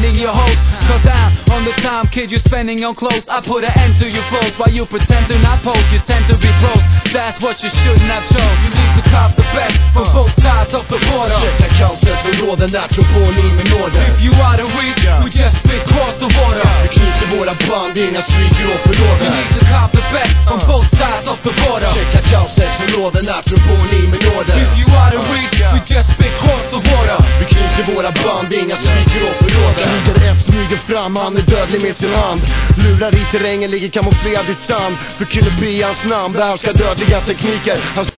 defending your host. Cut down on the time, kid, you're spending on clothes. I put an end to your flows while you pretend to not post. You tend to be broke, that's what you shouldn't have chose. You need to cop the best from both sides of the border. Checka kaoset som råder när trombon med nåder. If you out of reach, we just spit cross the water. Vi knyter våra band, inga stryker och förråder. You need to cop the best from both sides of the border. Checka kaoset som råder när trombon med nåder. If you out of reach, we just spit cross the water. Vi knyter våra band, inga stryker och förråder. Smyger F, smyger fram, han är dödlig med sin hand. Lurar i terrängen, ligger kamouflerad i sand. För Killer B hans namn, behärskar dödliga tekniker.